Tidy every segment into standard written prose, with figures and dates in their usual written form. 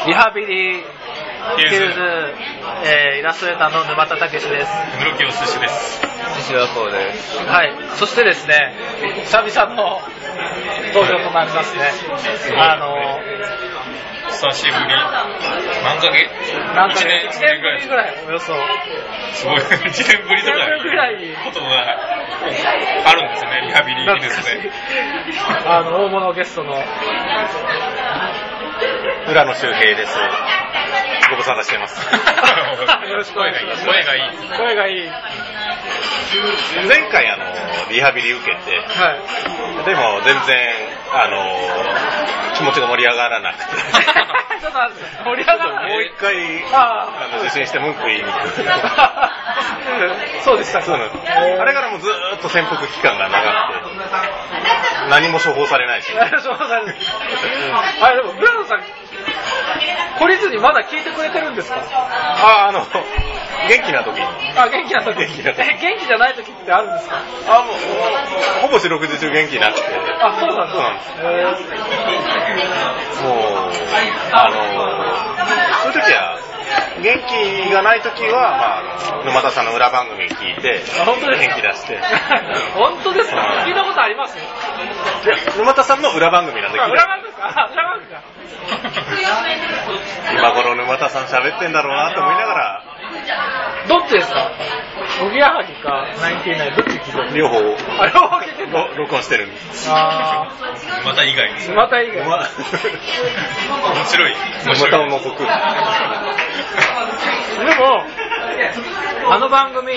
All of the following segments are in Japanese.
リハビリヒルズ、イラストレーターの沼田武史です。 室木お寿司です。 西田光です。 はい、そしてですね、久々の登場となりますね。 久しぶり。何ヶ月 1年ぶりぐらい、およそ。 すごい、1年ぶりとかことがあるんですね、リハビリヒルズで。 大物ゲストの浦野修平です。ご無沙汰してます。 よろしくお願いします。 声がいい。 声がいい。 前回リハビリ受けて、 はい、 でも全然気持ちが盛り上がらなくてちょっと盛り上がらない。 もう一回受診して文句言いに行く。 そうでしたか。 そうなんです。あれからもうずーっと潜伏期間が長くて何も処方されないし。 処方されない。あれでも浦野さん懲りずにまだ聞いてくれてるんですか？ 元気な時に。 元気な時。元気じゃない時ってあるんですか？ もうほぼ四六時中元気なくて。 そうなんです。 もうそういう時は元気がない時は沼田さんの裏番組聞いて本当です元気出して。 本当ですか？聞いたことあります？ 沼田さんの裏番組なんで。 裏番組か。裏番組か。 今頃沼田さん喋ってんだろうなと思いながら。 どっちですか？おぎやはぎかナインティナイン、どっち聞いてる？ 両方。 両方聞いてる。 録音してるんです。 また以外。 また以外。 面白い。 沼田を除く。 でもあの番組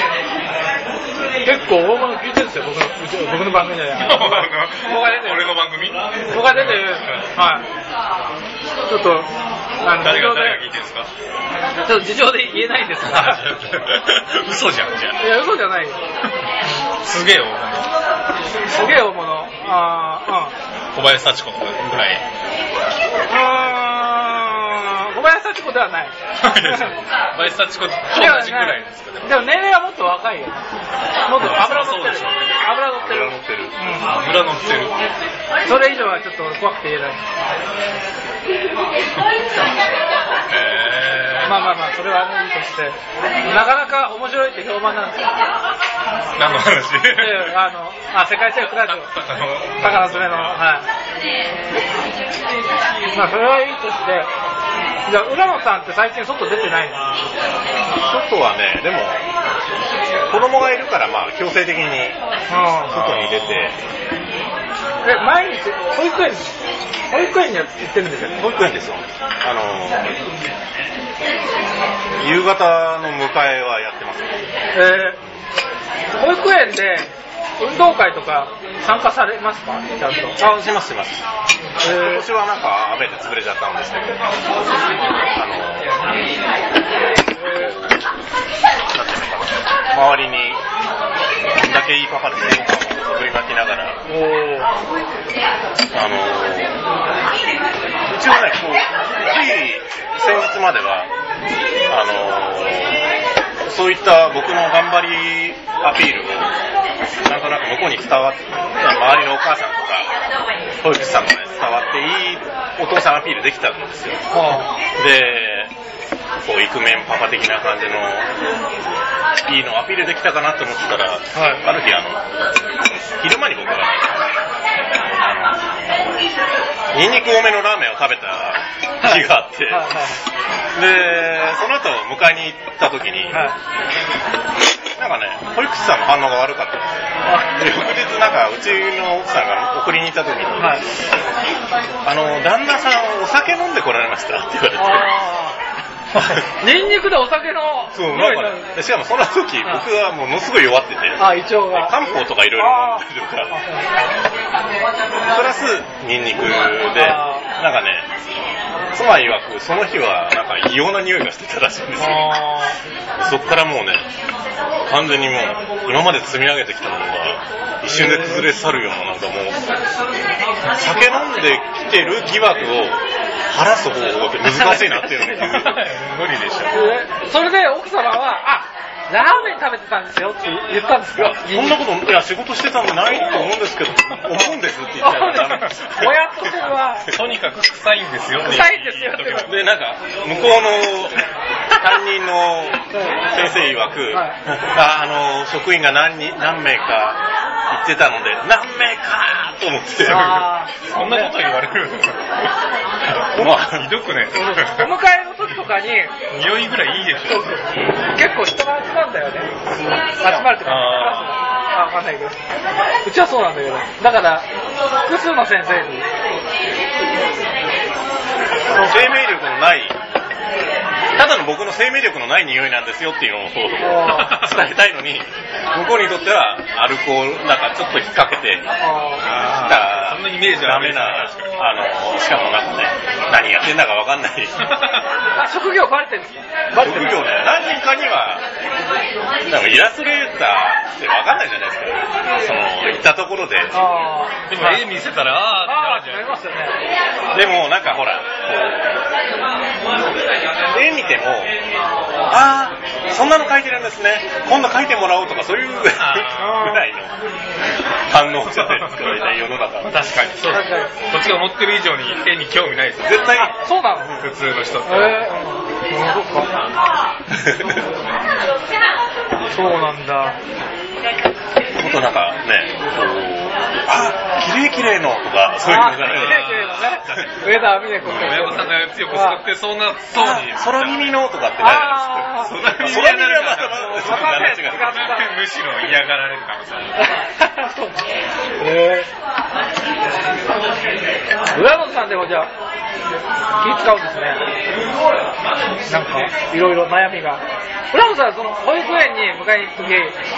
結構大物聞いてるんですよ。僕の番組じゃない。 俺の番組？ 僕が出てる。はい。ちょっと誰が聞いてるんですか？ ちょっと事情で言えないんですが。 嘘じゃんじゃあ。 いや嘘じゃないよ。 すげえ大物。 すげえ大物。 小林幸子ぐらい。 小林幸子ではない。 小林幸子と同じぐらいですかね。 でも年齢はもっと若いよ。もっと脂乗ってる。脂乗ってる。 脂乗ってる。 それ以上はちょっと怖くて言えない。まあそれはいいとして、なかなか面白いって評判なんですよ。 何の話？ 世界征服ラジオ高夏目の。はい。それはいいとして、じゃあ浦野さんって最近外出てないの？ 外はね、でも子供がいるから強制的に外に出て。 毎日保育園には行ってるんですよね。 保育園ですよ。夕方の迎えはやってます。 保育園で運動会とか参加されますか？ちゃんと。 します。今年は雨で潰れちゃったんですけど。周りにこんだけいいパパですね。振りまきながら。一応ね、つい先日まではそういった僕の頑張りアピールをなんとなく向こうに伝わって、周りのお母さんとか保育士さんとかに伝わっていいお父さんアピールできたんですよ。で、イクメンパパ的な感じのいいのアピールできたかなと思ってたら、ある日昼間に僕がニンニク多めのラーメンを食べた日があって、でその後迎えに行った時に、保育士さんの反応が悪かったんですよ。で翌日うちの奥さんが送りに行った時に、旦那さんお酒飲んで来られましたって言われて。 ニンニクでお酒の。 そう、しかもその時僕はものすごい弱ってて、 胃腸が漢方とかいろいろ飲んだりとか、プラスニンニクで妻曰くその日は異様な匂いがしてたらしいんですよ。そっからもうね、完全にもう今まで積み上げてきたものが一瞬で崩れ去るようなもう酒飲んできてる疑惑を晴らす方法って難しいなっていうのに無理でした。 それで奥様はラーメン食べてたんですよって言ったんですか？ そんなこと、いや、仕事してたんじゃないと思うんですけど、思うんですって言っちゃうからダメ。 親としては、 とにかく臭いんですよって臭いんですよってで、なんか、向こうの担任の先生曰く、職員が何名か言ってたので、何名かと思って。 そんなこと言われるまあ、 ひどくね。 お迎えの時とかに、 匂いぐらいいいでしょ。 結構人が集まるんだよね。集まるってか、わかんないけど。うちはそうなんだけど。だから、複数の先生に。 生命力のない、ただの僕の生命力のない匂いなんですよっていうのを伝えたいのに、向こうにとってはアルコールなんかちょっと引っ掛けて、 そんなイメージはダメな、しかもなんかね、何やってんだかわかんない。 職業バレてるんですか？ 職業ね、何人かには、なんかイラストレーターってわかんないじゃないですか。行ったところで。 でも絵見せたら、 ってなりますよね。 でもなんかほら、絵見ても、そんなの描いてるんですね、今度描いてもらおうとかそういうぐらいの反応じゃないですか、大体世の中。 確かにそう。こっちが思ってる以上に絵に興味ないですよ。 絶対。 そうなの？ 普通の人って。 そうなんだ。 もっとなんかね、綺麗のとかそういうのじゃない。 綺麗のね。上田美音子親御さんが強く作ってそうなそうに。 空耳のとかってないじゃないですか。空耳はまたむしろ嫌がられるかもしれない。 浦野さんでもじゃあ気使うんですね。なんかいろいろ悩みが。浦野さんはその保育園に迎えに行くとき、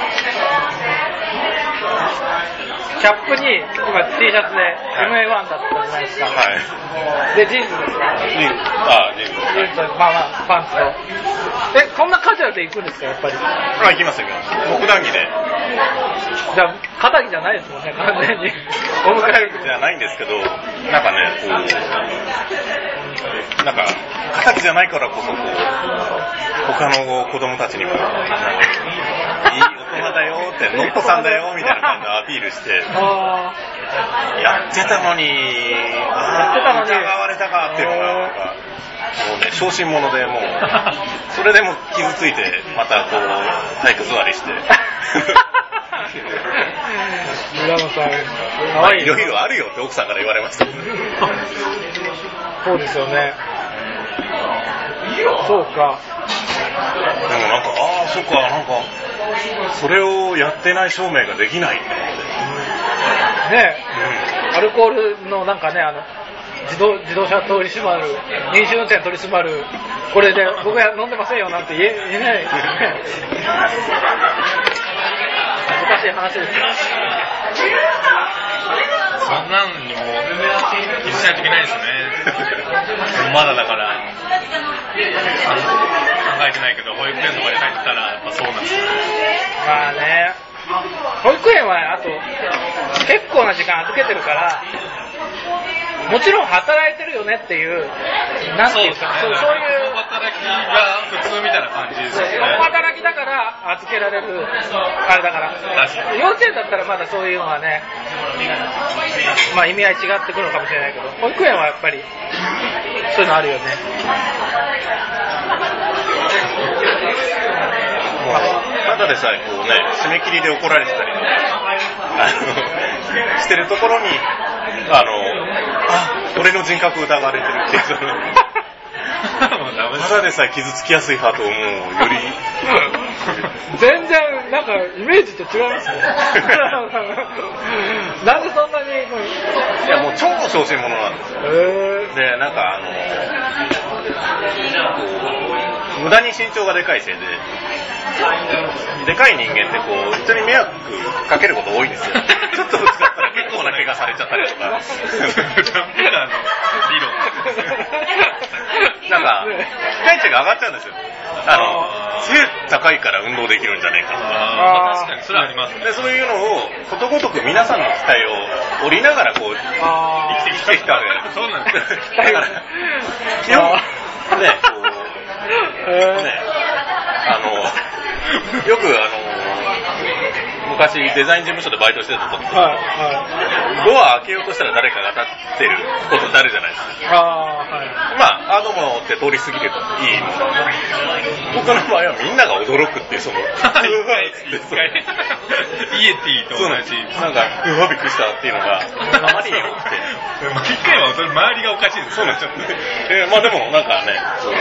キャップに今 T シャツで MA1 だったじゃないですか。でジーンズですか？ジーンズとパンツと。こんなカジュアルで行くんですか、やっぱり？ 行きますよ。僕談義で。 じゃあ肩着じゃないですもんね、完全に。お迎えじゃないんですけど、なんかね、なんか肩着じゃないからこそ他の子供たちにもいい大人だよって、ノットさんだよみたいな感じのアピールして、やってたのに、疑われたかっていうのが、もうね、小心者でもう、それでも傷ついて、またこう、体育座りして。 村野さん、 いろいろあるよって奥さんから言われました。 そうですよね。そうか。 でもなんか、そうか、なんか、それをやってない証明ができないって思って。 ねえ、アルコールのなんかね、自動車取り締まる、飲酒運転取り締まる、これで僕は飲んでませんよなんて言えないですよね。難しい話ですよ。 そんなのにも気にしないといけないですよね。まだだから考えてないけど、保育園とかで入ってたらやっぱそうなんですよ。 まあね、保育園はあと結構な時間預けてるから、もちろん働いてるよねっていう、なんていうか、そういう働きが普通みたいな感じですよね。 働きだから預けられるあれだから、幼稚園だったらまだそういうのはね、まあ意味合い違ってくるのかもしれないけど、保育園はやっぱりそういうのあるよね。 ただでさえこうね、締め切りで怒られてたりとかしてるところに、俺の人格疑われてるっていうただでさえ傷つきやすい派と思うより全然なんかイメージと違いますね。なんでそんなにいやもう超小心者なんですよ。でなんか無駄に身長がでかいせいで、でかい人間ってこう人に迷惑かけること多いんですよ。ちょっとぶつかったら結構な怪我されちゃったりとか。 理論なんか期待値が上がっちゃうんですよ。背高いから運動できるんじゃねえかとか。 確かにそれはありますね。 でそういうのをことごとく皆さんの期待を折りながらこう生きてきたわけです。 そうなんです。 だから基本ねこうねよく昔デザイン事務所でバイトしてた時とか、ドア開けようとしたら誰かが立ってることってあるじゃないですか。まあどうもって通り過ぎればいいの。僕の場合はみんなが驚くっていう、そのイエティと同じなんかびっくりしたっていうのがあまりに多くて、 毎回はそれ周りがおかしいです。 そうなんですよ。まあでもなんかね、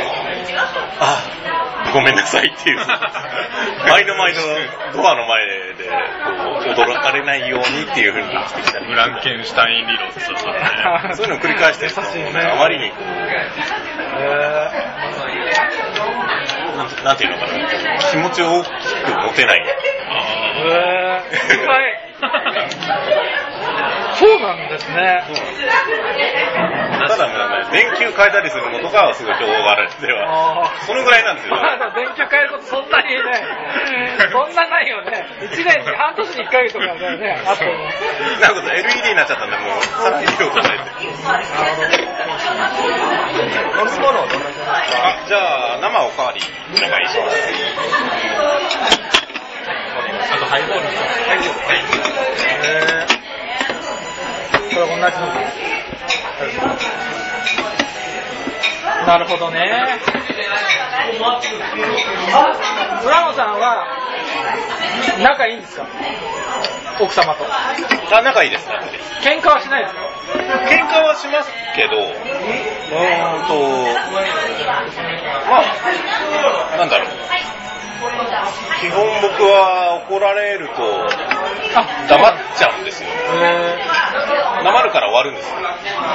ごめんなさいっていう毎度ドアの前で驚かれないようにっていう風にしてきたり、 フランケンシュタイン理論ですよね。 そういうのを繰り返してると、あまりにこうなんていうのかな、気持ちを大きく持てない。 そうなんですね。 ただもうね、電球変えたりするのとかはすごい情報があるんでは、そのぐらいなんですよ。 電球変えることそんなにね、そんなないよね。1年に半年に1回とかだよね。あとなるほど、LED になっちゃったんで、もうさらに量がないんで。飲み物をどんな感じですか？じゃあ生おかわりお願いします。 あとハイボール。 これ同じの。なるほどね。村野さんは仲いいんですか？奥様と。 仲いいですね。 喧嘩はしないですか？ 喧嘩はしますけど、まあなんだろう。基本僕は怒られると黙っちゃうんですよ。黙るから終わるんですよ。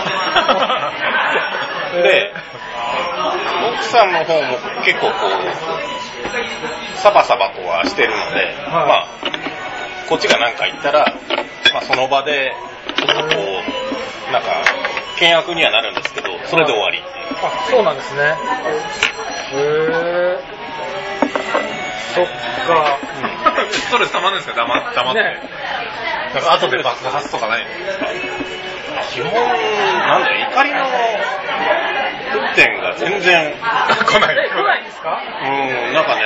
で、奥さんの方も結構こうサバサバとはしてるので、まあこっちが何か言ったら、まあ、その場でちょっとこうなんか険悪にはなるんですけど、それで終わり。 そうなんですね。そっか。 ストレス溜まるんですか？黙って。ね、なんか後で爆発とかないんですか？ 基本なんだろう、怒りの沸点が全然来ないんですか？ なんかね、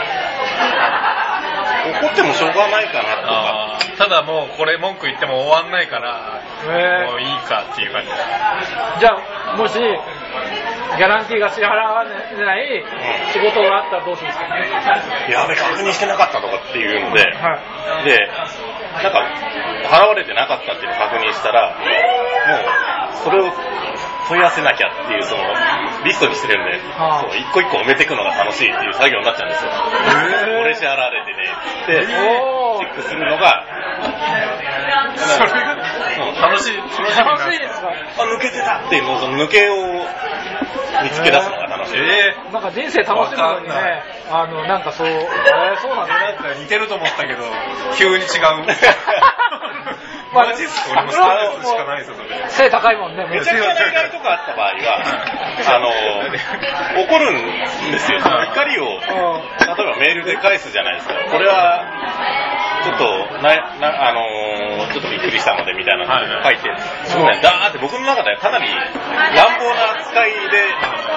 怒ってもしょうがないかなとか。 ただもうこれ文句言っても終わんないからもういいかっていう感じ。 じゃあもしギャランティーが支払わない仕事があったらどうするんですか？ やべ、確認してなかったとかっていうので、でなんか払われてなかったっていうのを確認したら、もうそれを問い合わせなきゃっていうそのリストにしてるんで、一個一個埋めていくのが楽しいっていう作業になっちゃうんですよ。これ支払われてねってチェックするのがそれが楽しいですか？ 抜けてたっていうのを、その抜けを見つけ出すのが楽しい。 なんか人生楽しむのにね、なんかそうなんだ。 なんか似てると思ったけど急に違う。マジっすか？俺もストレスしかないですよ。 背高いもんね。 めちゃくちゃな怒りとかあった場合は怒るんですよ。その怒りを例えばメールで返すじゃないですか。これはちょっとちょっとびっくりしたのでみたいなのを書いて、そうね、ダーって僕の中でかなり乱暴な扱いで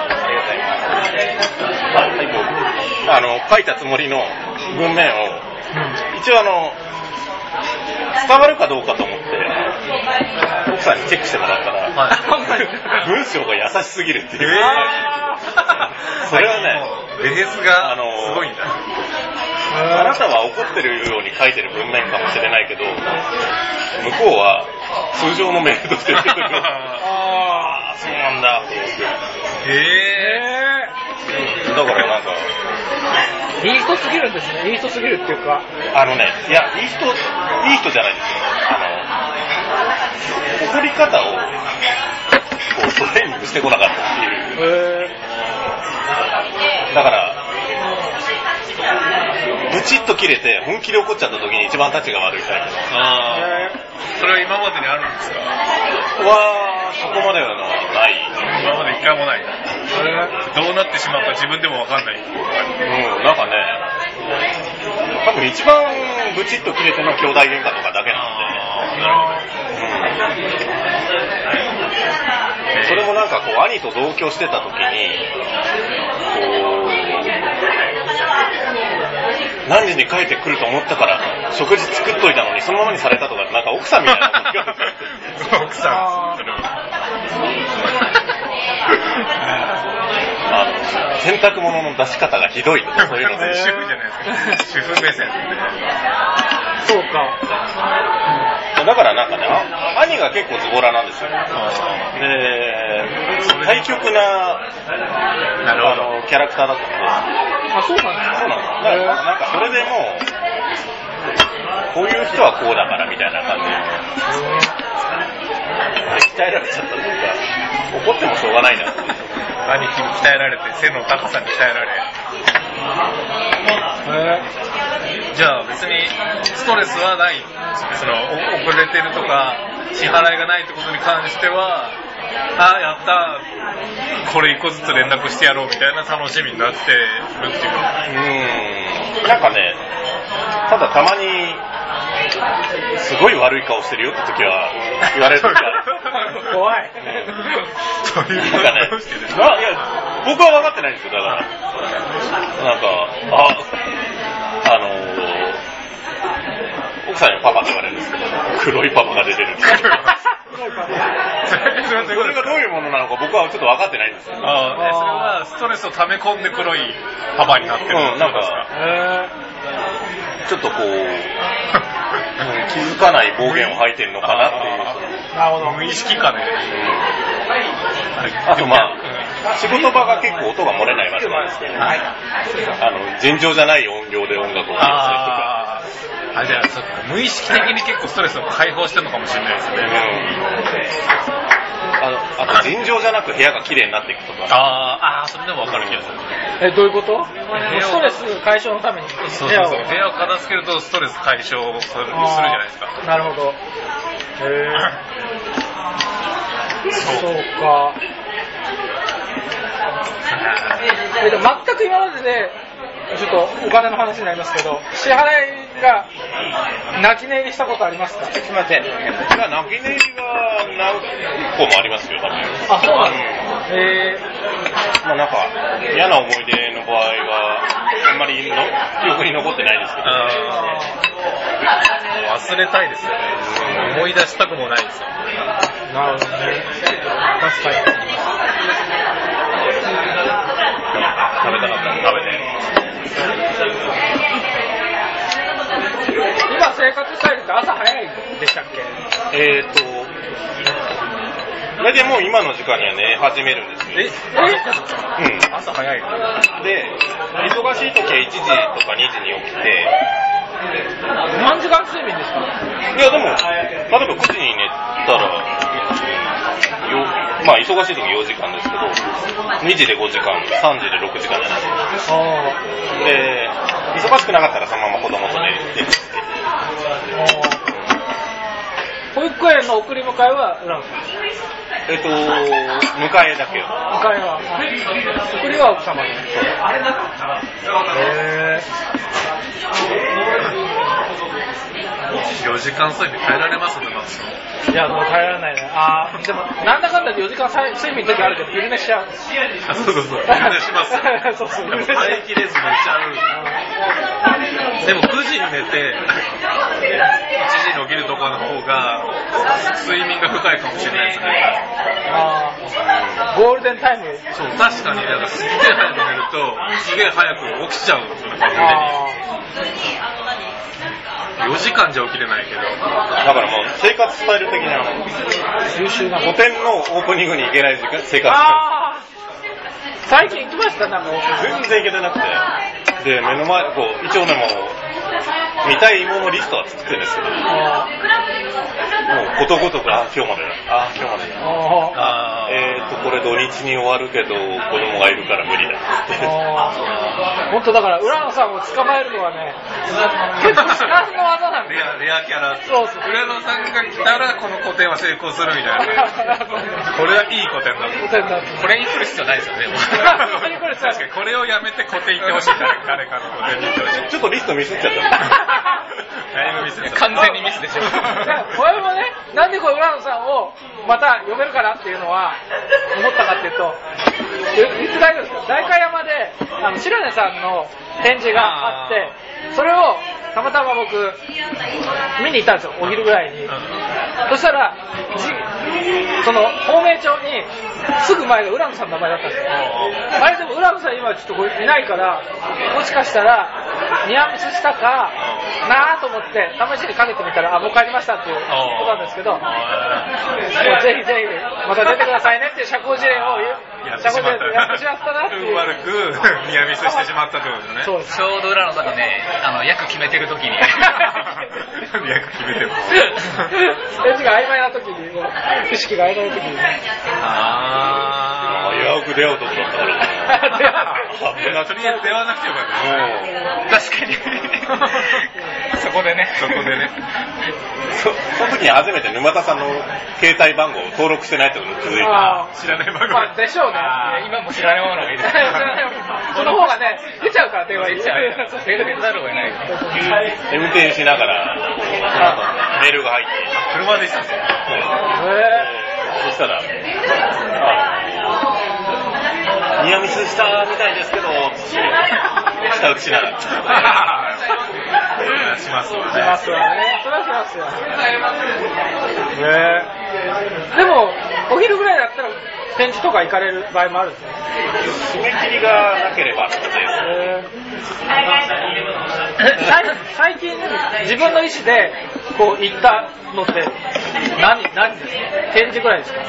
書いたつもりの文面を一応伝わるかどうかと思って奥さんにチェックしてもらったら、文章が優しすぎるっていう。それはね、 ベースがすごいんだ。 あなたは怒ってるように書いてる文面かもしれないけど、向こうは通常のメールとして出てくる。そうなんだと思って。だからなんかいい人すぎるんですね。いい人すぎるっていうか、 いや、いい人じゃないんですよ。怒り方をこうトレーニングしてこなかったっていう。だからブチッと切れて本気で怒っちゃった時に一番タチが悪いタイプ。 それは今までにあるんですか？ そこまではない。 今まで一回もない。どうなってしまうか自分でも分かんない。 なんかね、多分一番ブチッと切れての兄弟喧嘩とかだけなんで。なるほど。それもなんかこう兄と同居してた時にこう何時に帰ってくると思ったから食事作っといたのにそのままにされたとか、なんか奥さんみたいな奥さん洗濯物の出し方がひどいとかそういうので主婦じゃないですか。主婦目線で。 そうか。 だからなんかね、兄が結構ズボラなんですよ。で、対極なキャラクターだったので。 あ、そうなんですか。 そうなんです。だからなんかそれでもう、こういう人はこうだからみたいな感じで、鍛えられちゃったというか、怒ってもしょうがないなって。 兄貴に鍛えられて、背の高さに鍛えられ。じゃあ別にストレスはない。その遅れてるとか支払いがないってことに関しては、あ、やった、これ一個ずつ連絡してやろうみたいな楽しみになってるっていう。 なんかね、ただたまにすごい悪い顔してるよって時は言われる時ある。 怖い。 そういうなんかね、いや僕は分かってないんですよ。だからなんか奥さんにパパって言われるんですけど、黒いパパが出てる。それがどういうものなのか僕はちょっと分かってないんですよ。 それはストレスを溜め込んで黒いパパになってるんですか。 なんかちょっとこう気づかない暴言を吐いてるのかなっていう。 なるほど。 無意識かね。 あとまあ仕事場が結構音が漏れない場所なんですけど、尋常じゃない音量で音楽を聴かせるとか。 じゃあそっか、無意識的に結構ストレスを解放してるのかもしれないですね。 あと尋常じゃなく部屋が綺麗になっていくとか。 それでも分かる気がする。 どういうこと？ストレス解消のために部屋を片付けるとストレス解消するじゃないですか。 なるほど。そうか。全く今まででちょっとお金の話になりますけど、支払いが泣き寝入りしたことありますか？ すみません。泣き寝入りが何個もありますよ、多分。 あ、そうなんですか。 なんか嫌な思い出の場合はあんまり記憶に残ってないですけど。 忘れたいですよね。思い出したくもないですよ。 なるほどね。確かに。 食べたかったら食べて。 今生活スタイルって朝早いでしたっけ？ 大体もう今の時間には寝始めるんですよ。 朝早い。 で、忙しい時は1時とか2時に起きて。 何時間睡眠ですか？ いやでも、例えば9時に寝たら、まあ忙しい時4時間ですけど、2時で5時間、3時で6時間じゃないですか。で、忙しくなかったらそのまま子供と寝て。 保育園の送り迎えは裏ですか？ 迎えだけよ。 迎えは。送りは奥様で。 4時間睡眠耐えられますね、松さん。 いや、もう耐えられないね。でも、なんだかんだで4時間睡眠の時あるけど、昼寝しちゃう。 そう。昼寝しますよ。 そう。 耐えきれず寝ちゃう。でも9時に寝て、1時に起きるところの方が、睡眠が深いかもしれないですね。 ゴールデンタイム。 そう、確かに、すっげえ早く寝ると、すげえ早く起きちゃうんですよね、勝手に。4時間じゃ起きれないけど。だからもう生活スタイル的には優秀な古典のオープニングに行けない生活スタイル。 最近行きました？なんか全然行けてなくて。で、目の前、一応ね、もう、見たいものリストは作ってるんですけど、もうことごとく、今日までだ。今日までだ。これ土日に終わるけど、子供がいるから無理だ。 本当だから、浦野さんを捕まえるのはね、結構至難の技なんで。 レアキャラ。 そう。 浦野さんが来たら、この古典は成功するみたいなね。これはいい古典だ。これに来る必要ないですよね。確かに、これをやめて古典行ってほしい。誰かの古典に行ってほしい。 ちょっとリストミスっちゃった。 完全にミスでしょ。 これもね、なんで浦野さんをまた呼べるかなっていうのは思ったかっていうと、 いつ大丈夫ですか？代官山で白根さんの展示があって、それをたまたま僕見に行ったんですよ、お昼ぐらいに。そしたらその芳名帳にすぐ前が浦野さんの名前だったんですよ。あれでも浦野さん今ちょっといないから、もしかしたらニアミスしたかなと思って試しにかけてみたら、もう帰りましたっていうことなんですけど、ぜひぜひまた出てくださいねっていう社交辞令をやってしまったなっていう。 悪くニアミスしてしまったってことですね。 そうです。 ちょうど浦野さんがね、役決めてる時に役決めてる返事が曖昧な時に、意識が曖昧な時に。 危うく出会うとこだったからとりあえず出会わなくてよかった。 確かにそこでねその時に初めて沼田さんの携帯番号を登録してないってことに気づいた。 知らない番号でしょうね。 今も知らないものがいいですその方がね、出ちゃうから電話に。 出ざるを得ない。 運転しながらメールが入って車でしたんですよ。 そしたらニアミスしたみたいですけど下打ちしながらしますわね。 しますわね。それはしますよ。でもお昼ぐらいだったら展示とか行かれる場合もあるんですよ。 締め切りがなければってことです。 最近自分の意思でこう行ったのって何ですか？展示ぐらいですか？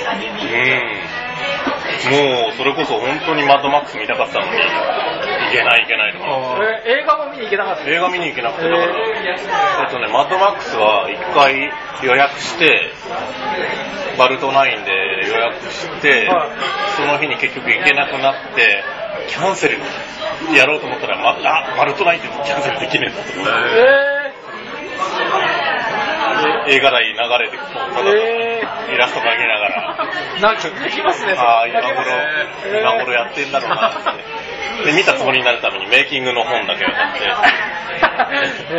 もうそれこそ本当にマッドマックス見たかったのに行けないとか。 映画も見に行けなかった。 映画見に行けなくて、だからマッドマックスは一回予約してバルト9で予約して、その日に結局行けなくなってキャンセルやろうと思ったらバルト9ってキャンセルできねえんだと思って。映画代流れてただイラスト描きながらできますね。 今頃やってんだろうなってで見たつもりになるためにメイキングの本だけを買って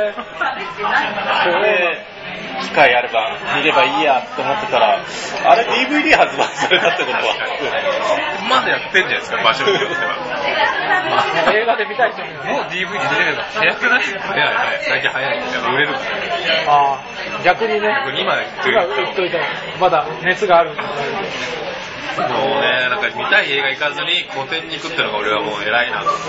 機会あれば見ればいいやって思ってたら、あれ DVD 発売されたってことはまだやってんじゃないですか、場所によっては。 映画で見たい人もう DVD 出れるの早くない？最近早い。売れるんですよ。 逆にね。 今言っといたらまだ熱があるんで。 もうね、なんか見たい映画行かずに古典に行くってのが俺はもう偉いなと思って。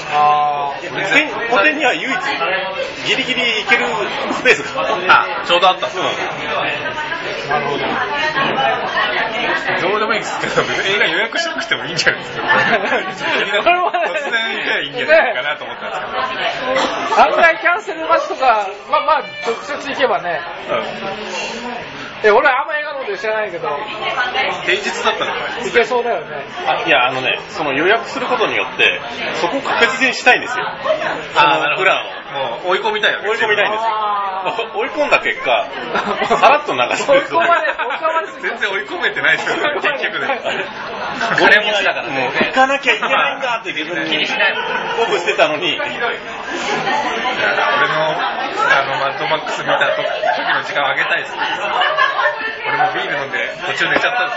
古典には唯一ギリギリ行けるスペースがちょうどあったんですよ。 なるほど。 どうでもいいんですけど、映画予約しなくてもいいんじゃないですか。突然行けばいいんじゃないかなと思ったんですけど。 案外キャンセル待ちとか、直接行けばね。俺はあんま映画のこと知らないけど平日だったのかいけそうだよね。 いやその予約することによってそこを確実にしたいんですよ。プランをもう追い込みたいよね。 追い込みたいんですよ。追い込んだ結果さらっと流してる。 全然追い込めてないですよ結局ね。 金持ちだからね。 もう行かなきゃいけないんだって自分に気にしないもん。 鼓舞してたのに。 俺のマッドマックス見た時の時間を上げたいです。俺もビール飲んで途中寝ちゃったんです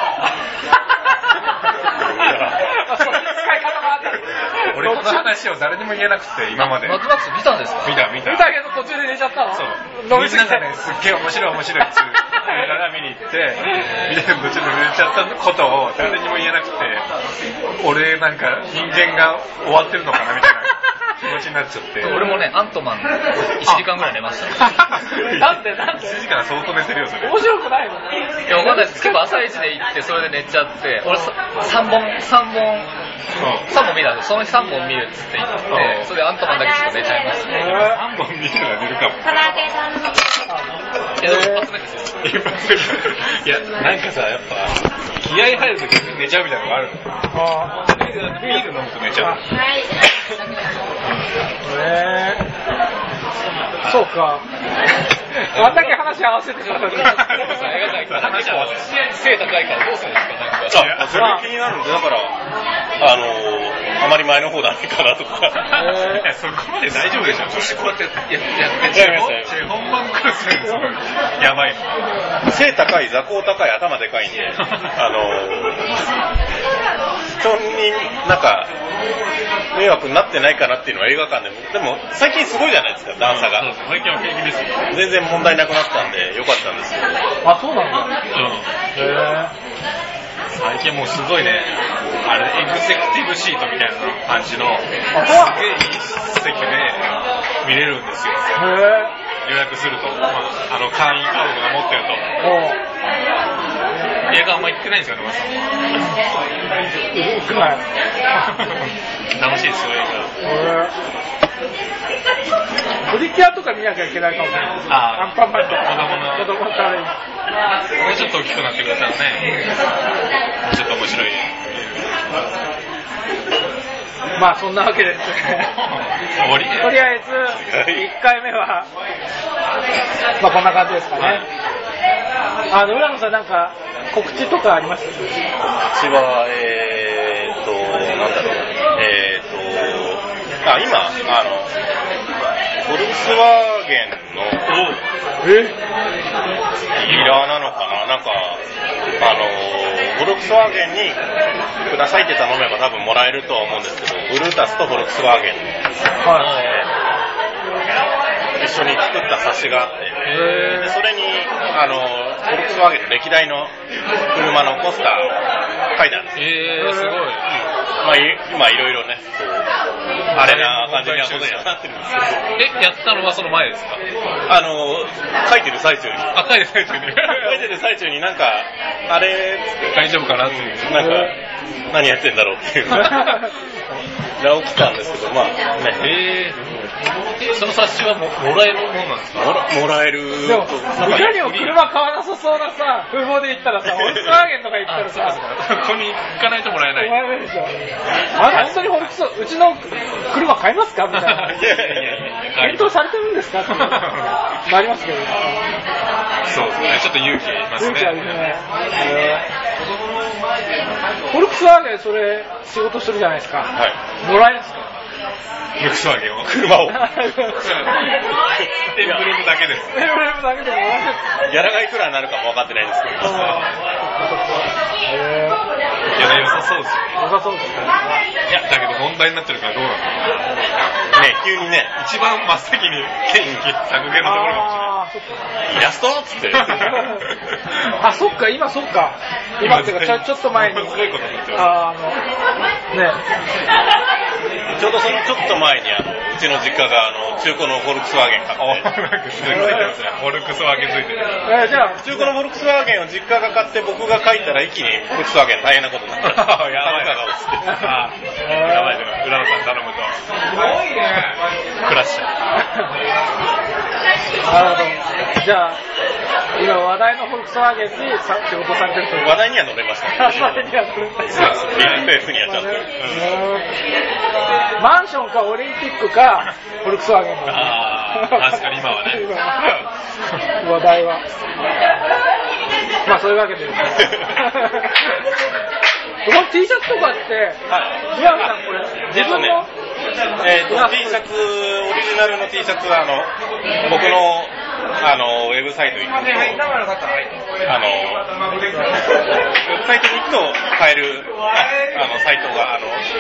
よ。俺この話を誰にも言えなくて今まで。 マッドマックス見たんですか？ 見たけど途中で寝ちゃったの？ そう。みんながねすっげえ面白いっつうから見に行ってみたいな途中で寝ちゃったことを誰にも言えなくて、俺なんか人間が終わってるのかなみたいな気持ちになっちゃって。 俺もねアントマン1時間ぐらい寝ました。 なんで 1時間相当寝てるよそれ。 面白くないの？ いやわかんないです。結構朝一で行ってそれで寝ちゃって、俺3本見たんです。その日3本見るっつって言って、それでアントマンだけちょっと寝ちゃいましたね。 3本見たら寝るかも。 いやでも一発目ですよ。 いやなんかさやっぱ気合入ると逆に寝ちゃうみたいなのがあるの。ビール飲むと寝ちゃう。 そうか。あんだけ話合わせてくださって。 背高いからどうするんですか？ それが気になるんで、だからあまり前の方だねかなとか。 そこまで大丈夫でしょ。こうやってやって本番クロスするんですよ。やばい。 背高い、座高高い、頭でかいんで、ちょなんか迷惑になってないかなっていうのは映画館でも、でも最近すごいじゃないですか、段差が。 最近は平気ですよ。 全然問題なくなったんでよかったんですけど。 あ、そうなんだ。 最近もうすごいね、あれ、エグゼクティブシートみたいな感じの、すげえいい席で見れるんですよ。予約すると、会員カードが持ってると。映画あんま行ってないんですよ、野村さん。楽しいですよ、映画。 プリキュアとか見なきゃいけないかもね。アンパンマンとか。子供から。 もうちょっと大きくなってくれたらね、もうちょっと面白い。 まあそんなわけですね。とりあえず1回目はまあこんな感じですかね。浦野さんなんか告知とかあります？ 告知はなんだろう。今フォルクスワーゲンのディーラーなのかな、なんかフォルクスワーゲンにくださいって頼めば多分もらえるとは思うんですけど、ブルータスとフォルクスワーゲンの、一緒に作った冊子があって、でそれにフォルクスワーゲンの歴代の車のポスターを書いてあるんですよ。 すごい。 まあ、今いろいろね、あれな感じにはことにはなってるんですけど。 やったのはその前ですか？ 書いてる最中に。 書いてる最中に。 書いてる最中になんか、あれ、 大丈夫かなっていう。 なんか、何やってんだろうっていう。が起きたんですけど、まあね。 その冊子はもらえるもんなんですか？ もらえる。 でも、いかにも車買わなさそうなさ、風貌で言ったらさ、フォルクスワーゲンとか言ったらさ、 ここに行かないともらえない。 もらえないでしょ。本当にフォルクス、うちの車買いますかみたいな。検討されてるんですかってなりますけど。 そうですね、ちょっと勇気ありますね。 勇気あるね。フォルクスワーゲンそれ仕事するじゃないですか。 はい。 もらえるんですか？ フォルクスワーゲンを。 車を。 エンブレムだけです。 エンブレムだけでもらえる。 ギャラがいくらになるかも分かってないんですけど。 いや、良さそうですよ。 良さそうですね。 いや、だけど問題になってるからどうなの？ ね、急にね、 一番真っ先に削減のところかもしれない。 イラストっつって。 そっか、今そっか。今っていうか、ちょっと前に。 すごいことになってます。 ね。 ちょうどそのちょっと前にうちの実家が中古のフォルクスワーゲン買って。 ついてますね。フォルクスワーゲンついてる。 じゃあ中古のフォルクスワーゲンを実家が買って僕が書いたら一気にフォルクスワーゲン大変なことになった。 やばい。やばい。浦野さん頼むと。すごいね。クラッシャー。 なるほど。じゃあ今話題のフォルクスワーゲンに仕事されてるという。 話題には乗れました。 話題には乗れました。 ビッグペースにはちゃんと。 マンションかオリンピックかフォルクスワーゲン。 確かに今はね。 話題は。まあそういうわけで。この T シャツとかって、岩見さんこれ自分の T シャツ、オリジナルの T シャツは僕のウェブサイトに行くと、ウェブサイトに行くと買えるサイトが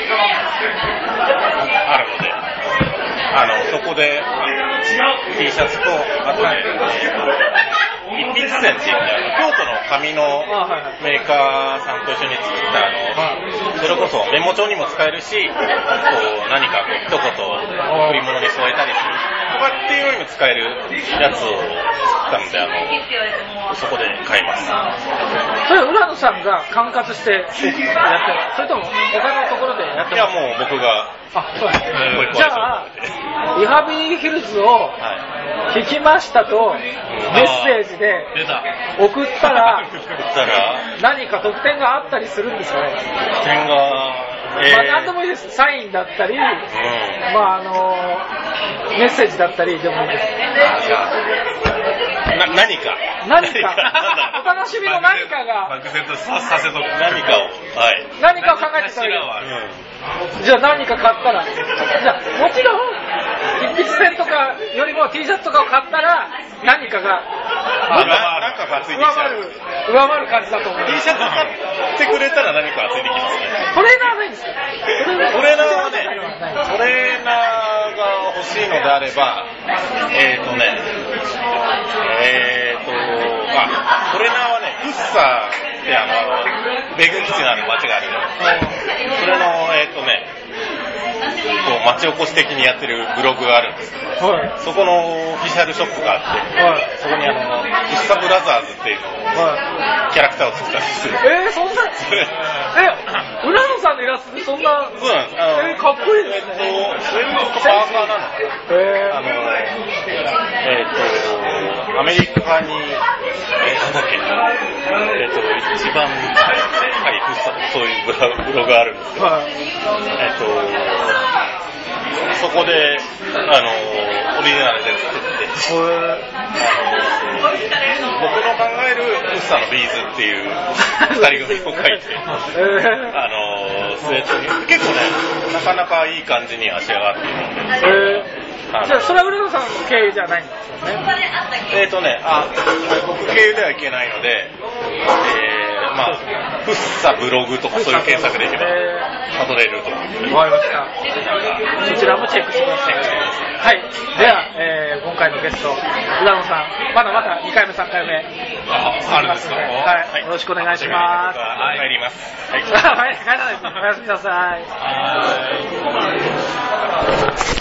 あるので、そこで T シャツとあとね、一筆線っていう京都の紙のメーカーさんと一緒に作ったそれこそメモ帳にも使えるし、何か一言贈り物に添えたりするとかっていうのにも使えるやつを作ったのでそこで買います。 それ浦野さんが管轄してやってる？それとも他のところでやってる？ いやもう僕が。 そうです。じゃあリハビリヒルズを聞きましたとメッセージで送ったら何か特典があったりするんですかね？ 特典が何でもいいです。サインだったり、メッセージだったりでもいいです。 何かお楽しみの何かが漠然とさせとく何かを考えていただける。じゃあ何か買ったら、じゃあもちろん一筆線とかよりも T シャツとかを買ったら何かが何かがついてきちゃう。 上回る感じだと思う。 T シャツ買ってくれたら何かがついてきますね。 トレーナーないんですか？トのであれば、トレーナーはね、フッサって米軍基地のある町があるので、それのこう町おこし的にやってるブログがあるんですけど、はい、そこのオフィシャルショップがあって、はい、そこにフッサブラザーズっていうのを、はい、キャラクターを作ったんですよ。 そんな浦野さんのイラストでそんな、 そうなんです。 かっこいいですね。 スウェットとパーカーなのアメリカに、なんだっけ、一番高いフッサとそういうブログがあるんですけど、はい、そこで、オリジナルで作って、僕の考えるフッサのビーズっていう二人組を書いて、スウェットに、結構ね、なかなかいい感じに仕上がっているので、 じゃあそれは浦野さんの経由じゃないんですよね。 僕経由ではいけないので、フッサブログとかそういう検索できればたどれると思います。 わかりました。そちらもチェックしてください。はい。では、今回のゲスト、浦野さん、まだまだ2回目、3回目。 あるんですか？ はい。よろしくお願いします。 帰ります。 はい。帰らないです。おやすみなさい。